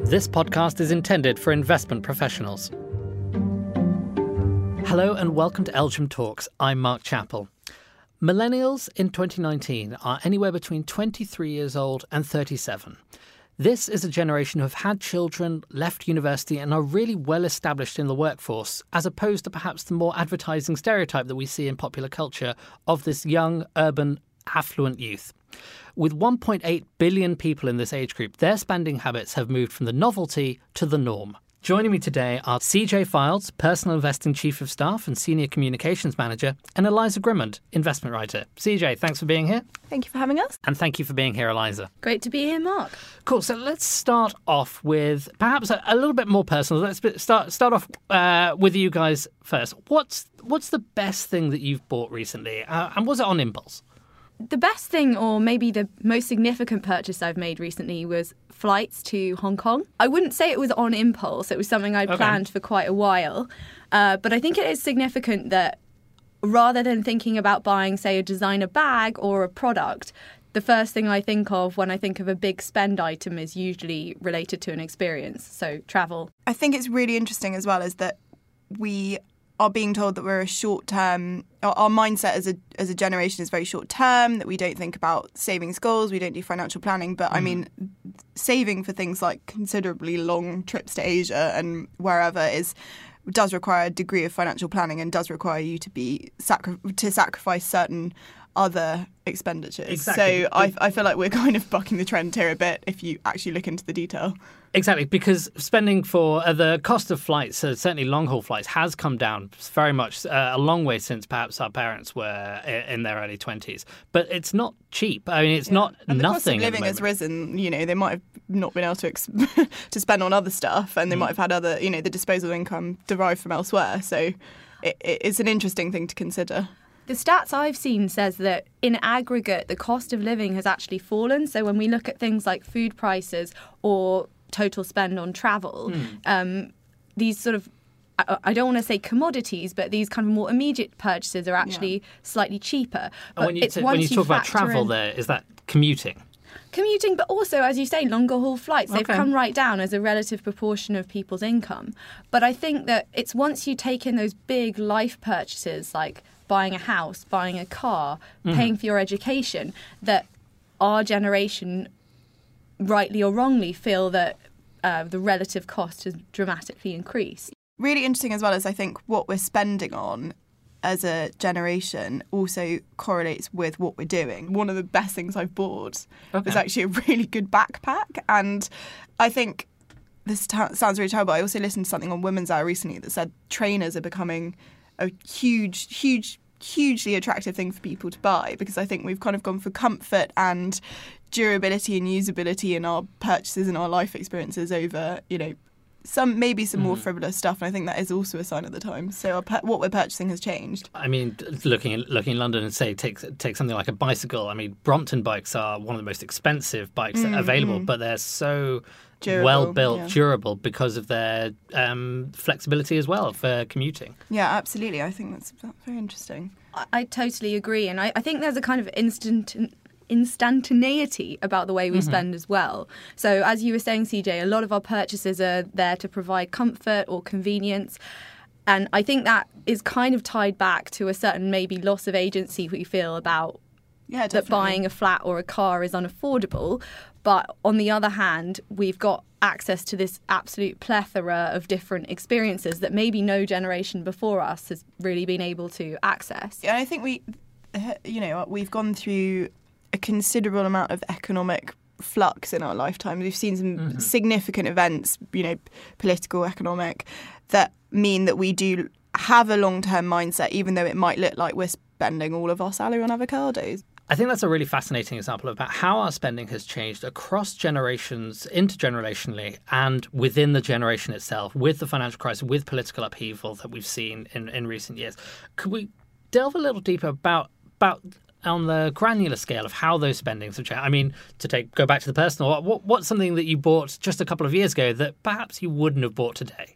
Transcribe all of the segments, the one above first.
This podcast is intended for investment professionals. Hello and welcome to Elsham Talks. I'm Mark Chappell. Millennials in 2019 are anywhere between 23 years old and 37. This is a generation who have had children, left university and are really well established in the workforce, as opposed to perhaps the more advertising stereotype that we see in popular culture of this young, urban, affluent youth. With 1.8 billion people in this age group, their spending habits have moved from the novelty to the norm. Joining me today are CJ Fildes, Personal Investing Chief of Staff and Senior Communications Manager, and Eliza Grimmond, Investment Writer. CJ, thanks for being here. Thank you for having us. And thank you for being here, Eliza. Great to be here, Mark. Cool. So let's start off with perhaps a little bit more personal. Let's start off with you guys first. What's the best thing that you've bought recently? And was it on impulse? The best thing, or maybe the most significant purchase I've made recently, was flights to Hong Kong. I wouldn't say it was on impulse. It was something I'd planned for quite a while. But I think it is significant that rather than thinking about buying, say, a designer bag or a product, the first thing I think of when I think of a big spend item is usually related to an experience. So travel. I think it's really interesting as well is that we are being told that we're a short-term, our mindset as a generation is very short-term, that we don't think about savings goals, we don't do financial planning. But I mean, saving for things like considerably long trips to Asia and wherever does require a degree of financial planning and does require you to sacrifice certain other expenditures. Exactly. So I feel like we're kind of bucking the trend here a bit if you actually look into the detail. Exactly, because spending for the cost of flights, certainly long-haul flights, has come down very much, a long way since perhaps our parents were in their early 20s. But it's not cheap. I mean, it's not and nothing. The cost of living has risen. You know, they might have not been able to to spend on other stuff, and they might have had other, the disposable income derived from elsewhere. So it's an interesting thing to consider. The stats I've seen says that in aggregate, the cost of living has actually fallen. So when we look at things like food prices or total spend on travel, these sort of, I don't want to say commodities, but these kind of more immediate purchases are actually slightly cheaper. And when you talk about travel there, is that commuting? Commuting, but also, as you say, longer haul flights. They've come right down as a relative proportion of people's income. But I think that it's once you take in those big life purchases like buying a house, buying a car, paying for your education, that our generation, rightly or wrongly, feel that the relative cost has dramatically increased. Really interesting as well as I think what we're spending on as a generation also correlates with what we're doing. One of the best things I've bought was actually a really good backpack. And I think this sounds really terrible. I also listened to something on Women's Hour recently that said trainers are becoming a hugely attractive thing for people to buy, because I think we've kind of gone for comfort and durability and usability in our purchases and our life experiences over, some more frivolous stuff. And I think that is also a sign of the times. So what we're purchasing has changed. I mean, looking in London and say take something like a bicycle. I mean, Brompton bikes are one of the most expensive bikes available, but they're so durable, well-built, durable because of their flexibility as well for commuting. Yeah, absolutely. I think that's very interesting. I totally agree. And I think there's a kind of instantaneity about the way we spend as well. So as you were saying, CJ, a lot of our purchases are there to provide comfort or convenience. And I think that is kind of tied back to a certain maybe loss of agency we feel about that buying a flat or a car is unaffordable. But on the other hand, we've got access to this absolute plethora of different experiences that maybe no generation before us has really been able to access. Yeah, I think we've gone through a considerable amount of economic flux in our lifetime. We've seen some significant events, political, economic, that mean that we do have a long-term mindset, even though it might look like we're spending all of our salary on avocados. I think that's a really fascinating example about how our spending has changed across generations, intergenerationally, and within the generation itself, with the financial crisis, with political upheaval that we've seen in recent years. Could we delve a little deeper about on the granular scale of how those spendings have changed? I mean, go back to the personal, what's something that you bought just a couple of years ago that perhaps you wouldn't have bought today?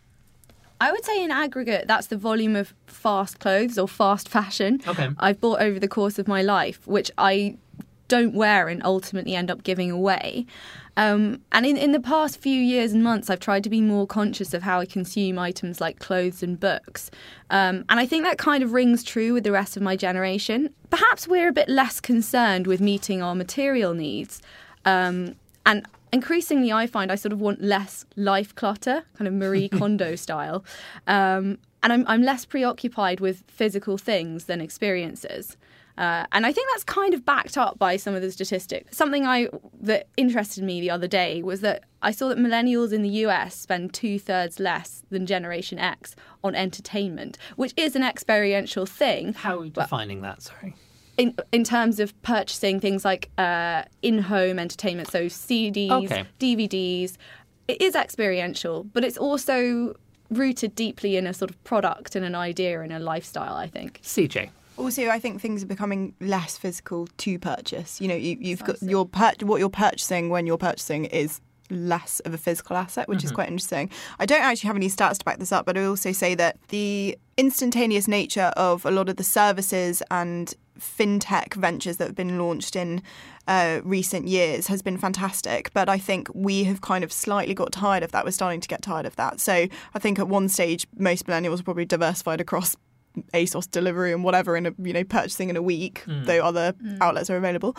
I would say in aggregate, that's the volume of fast clothes or fast fashion I've bought over the course of my life, which I don't wear and ultimately end up giving away. And in the past few years and months, I've tried to be more conscious of how I consume items like clothes and books. And I think that kind of rings true with the rest of my generation. Perhaps we're a bit less concerned with meeting our material needs. And increasingly, I find I sort of want less life clutter, kind of Marie Kondo style. And I'm less preoccupied with physical things than experiences. And I think that's kind of backed up by some of the statistics. Something that interested me the other day was that I saw that millennials in the US spend 2/3 less than Generation X on entertainment, which is an experiential thing. How are we defining that? Sorry. In terms of purchasing things like in-home entertainment, so CDs, DVDs, it is experiential, but it's also rooted deeply in a sort of product and an idea and a lifestyle, I think. CJ. Also, I think things are becoming less physical to purchase. You know, you've got what you're purchasing when you're purchasing is less of a physical asset, which is quite interesting. I don't actually have any stats to back this up, but I also say that the instantaneous nature of a lot of the services and fintech ventures that have been launched in recent years has been fantastic. But I think we have kind of slightly got tired of that. We're starting to get tired of that. So I think at one stage, most millennials are probably diversified across ASOS, Delivery and whatever, purchasing in a week, though other outlets are available.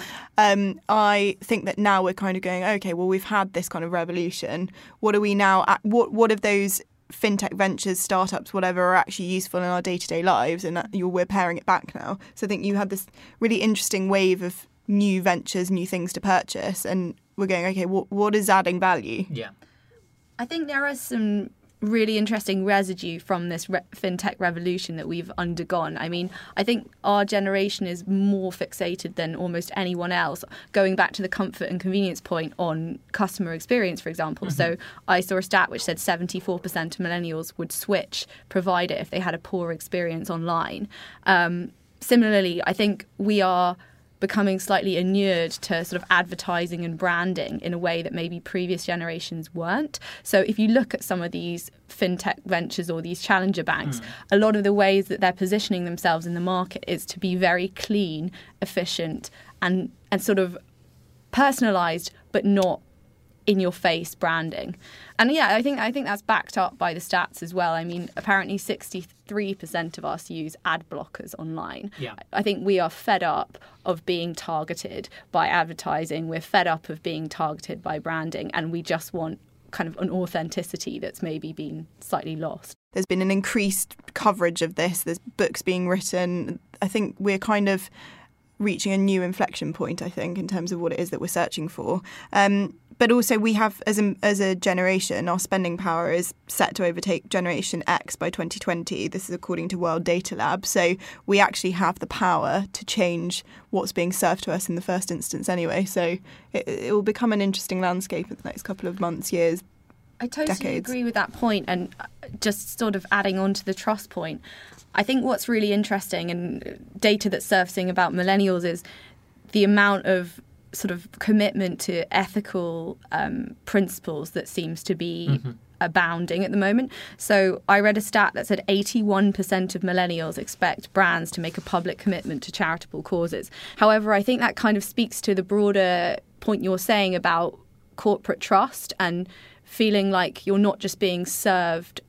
I think that now we're kind of going, okay, well, we've had this kind of revolution. What are we now? What of those fintech ventures, startups, whatever, are actually useful in our day-to-day lives? And we're paring it back now. So I think you had this really interesting wave of new ventures, new things to purchase, and we're going, okay, what is adding value? Yeah, I think there are some really interesting residue from this fintech revolution that we've undergone. I mean, I think our generation is more fixated than almost anyone else, going back to the comfort and convenience point on customer experience, for example. So I saw a stat which said 74% of millennials would switch provider if they had a poor experience online. Similarly, I think we are becoming slightly inured to sort of advertising and branding in a way that maybe previous generations weren't. So if you look at some of these fintech ventures or these challenger banks, a lot of the ways that they're positioning themselves in the market is to be very clean, efficient, and sort of personalized, but not in-your-face branding. And yeah, I think that's backed up by the stats as well. I mean, apparently 63% of us use ad blockers online. Yeah. I think we are fed up of being targeted by advertising. We're fed up of being targeted by branding, and we just want kind of an authenticity that's maybe been slightly lost. There's been an increased coverage of this. There's books being written. I think we're kind of reaching a new inflection point, I think, in terms of what it is that we're searching for. But also we have, as a generation, our spending power is set to overtake Generation X by 2020. This is according to World Data Lab. So we actually have the power to change what's being served to us in the first instance anyway. So it will become an interesting landscape in the next couple of months, years, I totally decades. agree with that point. And just sort of adding on to the trust point, I think what's really interesting and data that's surfacing about millennials is the amount of sort of commitment to ethical principles that seems to be abounding at the moment. So I read a stat that said 81% of millennials expect brands to make a public commitment to charitable causes. However, I think that kind of speaks to the broader point you're saying about corporate trust and feeling like you're not just being served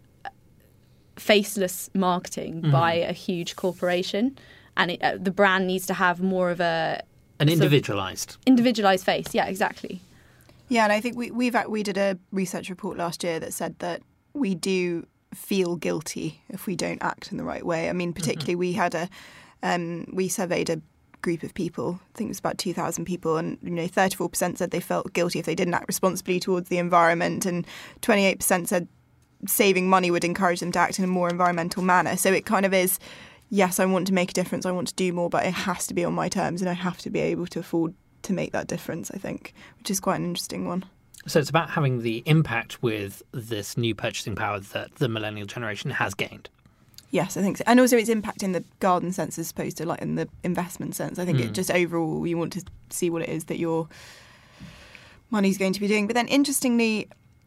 faceless marketing by a huge corporation, and the brand needs to have more of an individualized face. Yeah, exactly. Yeah, and I think we did a research report last year that said that we do feel guilty if we don't act in the right way. I mean, particularly we had we surveyed a group of people, I think it was about 2,000 people, and 34% said they felt guilty if they didn't act responsibly towards the environment, and 28% said saving money would encourage them to act in a more environmental manner. So it kind of is, yes, I want to make a difference, I want to do more, but it has to be on my terms and I have to be able to afford to make that difference, I think, which is quite an interesting one. So it's about having the impact with this new purchasing power that the millennial generation has gained. Yes, I think so. And also its impact in the garden sense as opposed to like in the investment sense. I think it just overall you want to see what it is that your money's going to be doing. But then interestingly,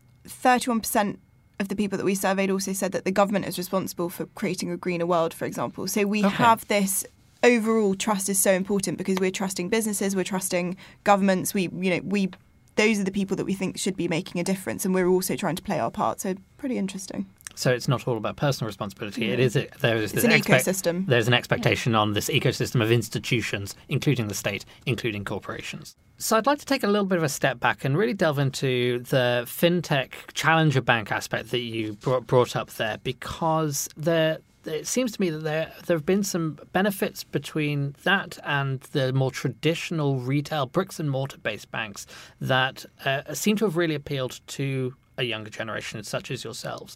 31% of the people that we surveyed also said that the government is responsible for creating a greener world, for example. So we have this overall trust is so important because we're trusting businesses, we're trusting governments. We those are the people that we think should be making a difference, and we're also trying to play our part. So pretty interesting. So it's not all about personal responsibility. It is. There's an ecosystem. There's an expectation on this ecosystem of institutions, including the state, including corporations. So I'd like to take a little bit of a step back and really delve into the fintech challenger bank aspect that you brought up there, because it seems to me that there have been some benefits between that and the more traditional retail bricks and mortar based banks that seem to have really appealed to a younger generation such as yourselves.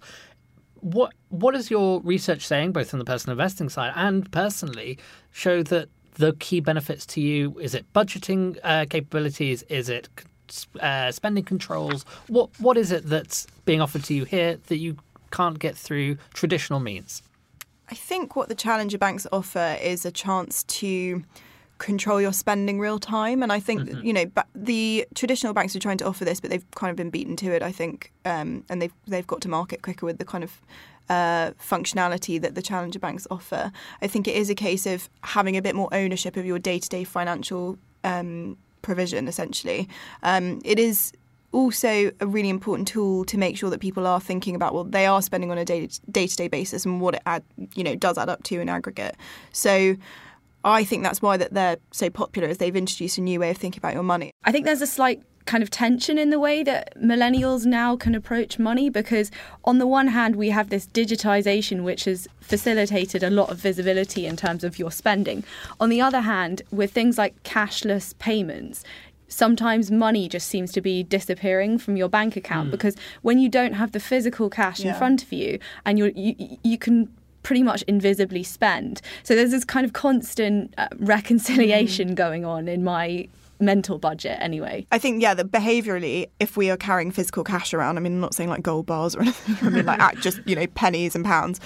What is your research saying, both on the personal investing side and personally, show that the key benefits to you? Is it budgeting capabilities? Is it spending controls? What is it that's being offered to you here that you can't get through traditional means? I think what the challenger banks offer is a chance to control your spending real time. And I think, the traditional banks are trying to offer this, but they've kind of been beaten to it, I think. And they've got to market quicker with the kind of functionality that the challenger banks offer. I think it is a case of having a bit more ownership of your day-to-day financial provision, essentially. It is also a really important tool to make sure that people are thinking about, well, they are spending on a day-to-day basis and what it does add up to in aggregate. So I think that's why that they're so popular, is they've introduced a new way of thinking about your money. I think there's a slight kind of tension in the way that millennials now can approach money, because on the one hand we have this digitization which has facilitated a lot of visibility in terms of your spending. On the other hand, with things like cashless payments, sometimes money just seems to be disappearing from your bank account because when you don't have the physical cash in front of you, and you can pretty much invisibly spend. So there's this kind of constant reconciliation going on in my mental budget anyway. I think, that behaviourally, if we are carrying physical cash around, I mean, I'm not saying like gold bars or anything, I mean like just, pennies and pounds.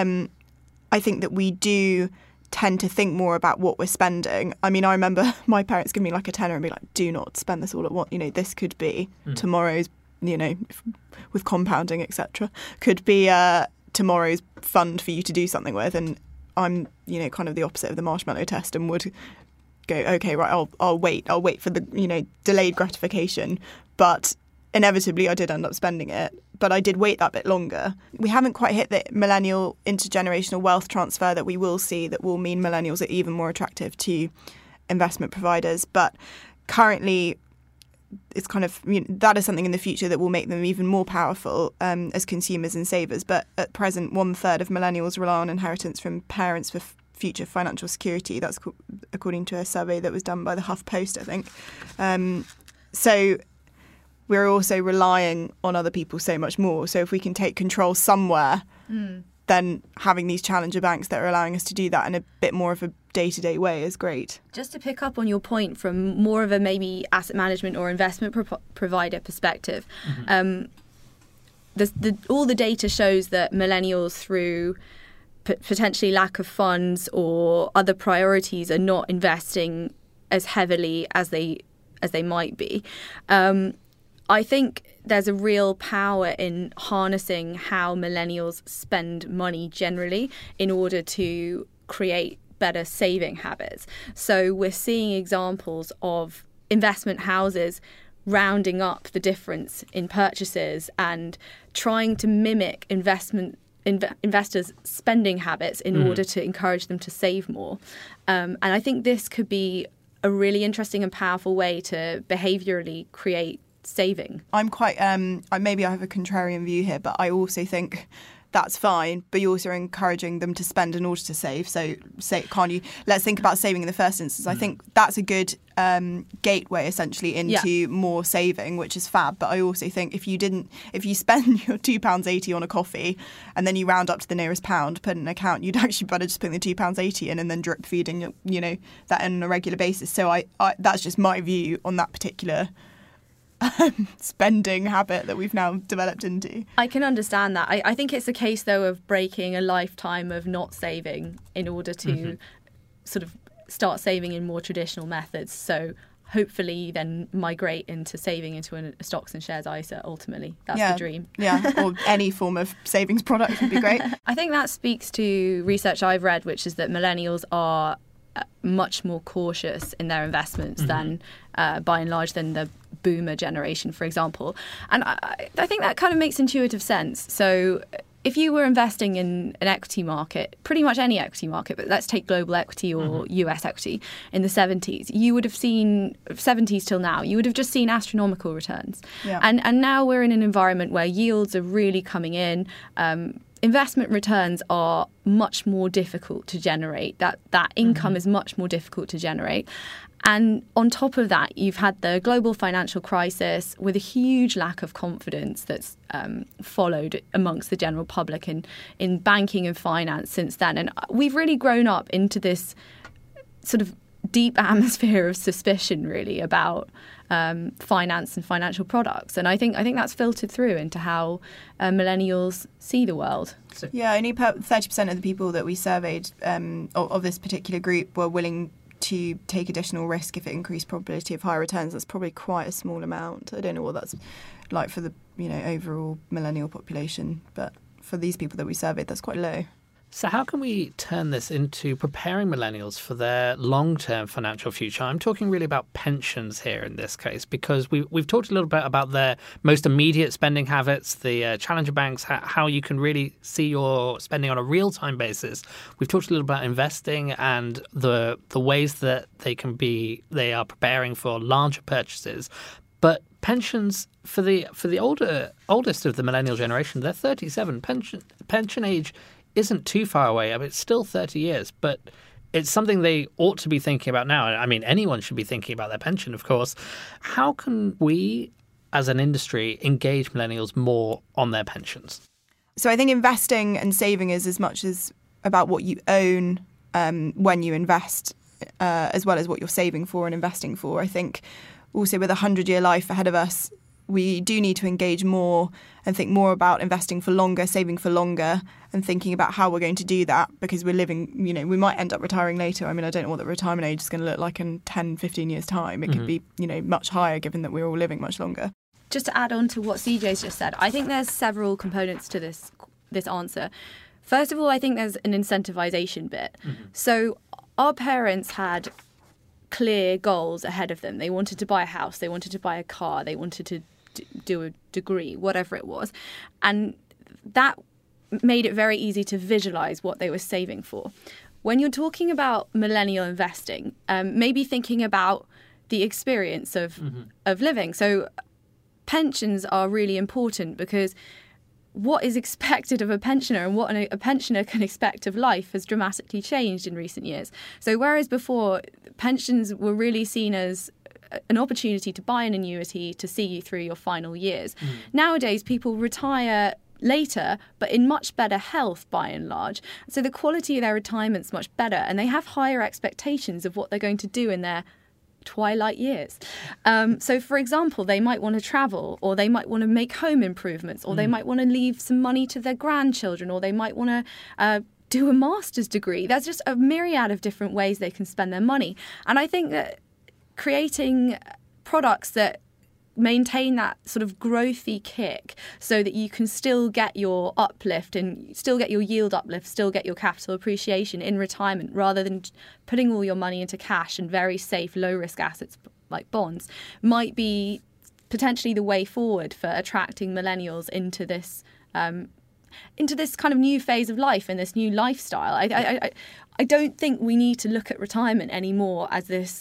I think that we do tend to think more about what we're spending. I mean, I remember my parents giving me like a tenner and be like, do not spend this all at once. This could be tomorrow's, with compounding, etc., could be tomorrow's fund for you to do something with. And I'm, kind of the opposite of the marshmallow test and would go, okay, right, I'll wait for the, delayed gratification. But inevitably I did end up spending it, but I did wait that bit longer. We haven't quite hit the millennial intergenerational wealth transfer that we will see, that will mean millennials are even more attractive to investment providers. But currently, it's kind of, that is something in the future that will make them even more powerful as consumers and savers. But at present, 1/3 of millennials rely on inheritance from parents for future financial security. That's according to a survey that was done by the HuffPost, I think. So we're also relying on other people so much more. So if we can take control somewhere, then having these challenger banks that are allowing us to do that in a bit more of a day-to-day way is great. Just to pick up on your point from more of a maybe asset management or investment provider perspective, all the data shows that millennials, through potentially lack of funds or other priorities, are not investing as heavily as they might be. I think there's a real power in harnessing how millennials spend money generally in order to create better saving habits. So we're seeing examples of investment houses rounding up the difference in purchases and trying to mimic investors' spending habits in order to encourage them to save more. And I think this could be a really interesting and powerful way to behaviourally create saving. I'm quite, maybe I have a contrarian view here, but I also think that's fine, but you're also encouraging them to spend in order to save. So let's think about saving in the first instance. I think that's a good gateway essentially into more saving, which is fab. But I also think if you spend your £2.80 on a coffee and then you round up to the nearest pound, put in an account, you'd actually better just put the £2.80 in and then drip feeding, that on a regular basis. So I that's just my view on that particular spending habit that we've now developed into. I can understand that. I think it's a case, though, of breaking a lifetime of not saving in order to sort of start saving in more traditional methods. So hopefully then migrate into saving into a stocks and shares ISA ultimately. That's the dream. Yeah, or any form of savings product would be great. I think that speaks to research I've read, which is that millennials are much more cautious in their investments than, by and large, than the boomer generation, for example. And I think that kind of makes intuitive sense. So if you were investing in an equity market, pretty much any equity market, but let's take global equity or US equity in the 70s, you would have seen, 70s till now, you would have just seen astronomical returns. Yeah. And now we're in an environment where yields are really coming in. Investment returns are much more difficult to generate. That income is much more difficult to generate. And on top of that, you've had the global financial crisis with a huge lack of confidence that's followed amongst the general public in banking and finance since then. And we've really grown up into this sort of deep atmosphere of suspicion, really, about finance and financial products. And I think that's filtered through into how millennials see the world. Yeah, only 30% of the people that we surveyed of this particular group were willing to take additional risk if it increased probability of higher returns. That's probably quite a small amount. I don't know what that's like for the overall millennial population, but for these people that we surveyed, that's quite low. So how can we turn this into preparing millennials for their long-term financial future? I'm talking really about pensions here in this case, because we've talked a little bit about their most immediate spending habits, the challenger banks, how you can really see your spending on a real-time basis. We've talked a little about investing and the ways that they are preparing for larger purchases. But pensions for the oldest of the millennial generation, they're 37. Pension age isn't too far away. I mean, it's still 30 years, but it's something they ought to be thinking about now. I mean, anyone should be thinking about their pension, of course. How can we, as an industry, engage millennials more on their pensions? So I think investing and saving is as much as about what you own when you invest, as well as what you're saving for and investing for. I think also with a 100-year life ahead of us, we do need to engage more and think more about investing for longer, saving for longer, and thinking about how we're going to do that, because we're living, we might end up retiring later. I mean, I don't know what the retirement age is going to look like in 10, 15 years' time. It could be, much higher given that we're all living much longer. Just to add on to what CJ's just said, I think there's several components to this answer. First of all, I think there's an incentivization bit. So our parents had clear goals ahead of them. They wanted to buy a house, they wanted to buy a car, they wanted to do a degree, whatever it was. And that made it very easy to visualize what they were saving for. When you're talking about millennial investing, maybe thinking about the experience of living. So pensions are really important because what is expected of a pensioner and what a pensioner can expect of life has dramatically changed in recent years. So whereas before pensions were really seen as an opportunity to buy an annuity to see you through your final years, nowadays people retire later but in much better health by and large. So the quality of their retirement's much better and they have higher expectations of what they're going to do in their twilight years. So, for example, they might want to travel, or they might want to make home improvements, or they might want to leave some money to their grandchildren, or they might want to do a master's degree. There's just a myriad of different ways they can spend their money. And I think that creating products that maintain that sort of growthy kick so that you can still get your uplift and still get your yield uplift, still get your capital appreciation in retirement, rather than putting all your money into cash and very safe, low-risk assets like bonds, might be potentially the way forward for attracting millennials into this kind of new phase of life and this new lifestyle. I don't think we need to look at retirement anymore as this,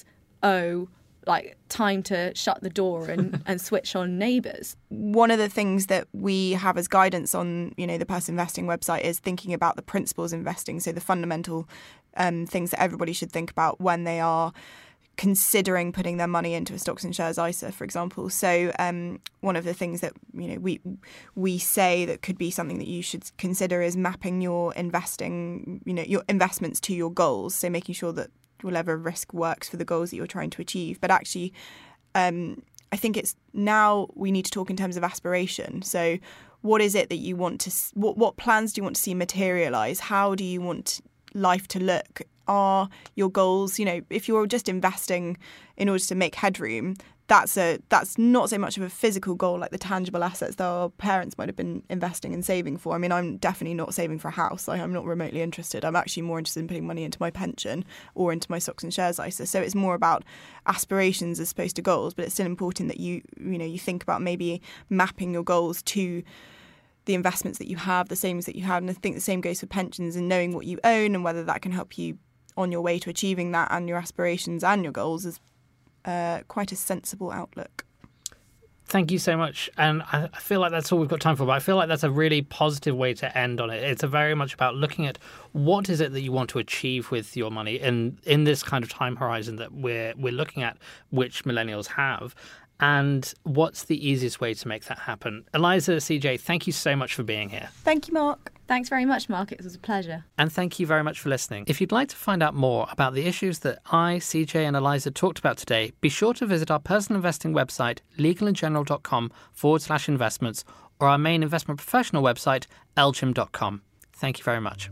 time to shut the door and switch on Neighbours. One of the things that we have as guidance on, the Person Investing website is thinking about the principles of investing. So the fundamental things that everybody should think about when they are considering putting their money into a stocks and shares ISA, for example. So one of the things that we say that could be something that you should consider is mapping your investing, your investments to your goals. So making sure that whatever risk works for the goals that you're trying to achieve. But actually, I think it's now we need to talk in terms of aspiration. So what is it that you want to, what plans do you want to see materialise? How do you want life to look? Are your goals, if you're just investing in order to make headroom, that's not so much of a physical goal like the tangible assets that our parents might have been investing and saving for. I mean, I'm definitely not saving for a house. I'm not remotely interested. I'm actually more interested in putting money into my pension or into my stocks and shares ISA. So it's more about aspirations as opposed to goals, but it's still important that you think about maybe mapping your goals to the investments that you have, the savings that you have. And I think the same goes for pensions, and knowing what you own and whether that can help you on your way to achieving that and your aspirations and your goals is quite a sensible outlook. Thank you so much. And I feel like that's all we've got time for, but I feel like that's a really positive way to end on it. It's very much about looking at what is it that you want to achieve with your money in this kind of time horizon that we're looking at, which millennials have, and what's the easiest way to make that happen. Eliza, CJ, thank you so much for being here. Thank you, Mark. Thanks very much, Mark. It was a pleasure. And thank you very much for listening. If you'd like to find out more about the issues that I, CJ and Eliza talked about today, be sure to visit our personal investing website, legalandgeneral.com/investments, or our main investment professional website, elgin.com. Thank you very much.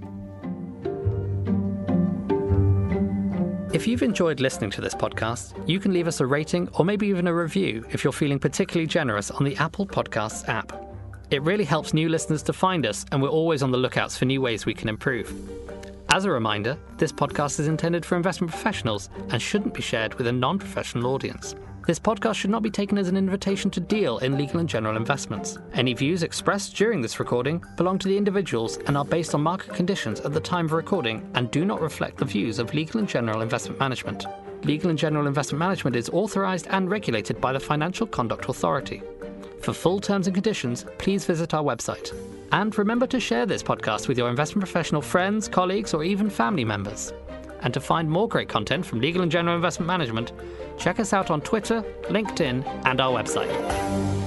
If you've enjoyed listening to this podcast, you can leave us a rating or maybe even a review if you're feeling particularly generous on the Apple Podcasts app. It really helps new listeners to find us, and we're always on the lookouts for new ways we can improve. As a reminder, this podcast is intended for investment professionals and shouldn't be shared with a non-professional audience. This podcast should not be taken as an invitation to deal in Legal and General investments. Any views expressed during this recording belong to the individuals and are based on market conditions at the time of recording and do not reflect the views of Legal and General Investment Management. Legal and General Investment Management is authorised and regulated by the Financial Conduct Authority. For full terms and conditions, please visit our website. And remember to share this podcast with your investment professional friends, colleagues, or even family members. And to find more great content from Legal and General Investment Management, check us out on Twitter, LinkedIn, and our website.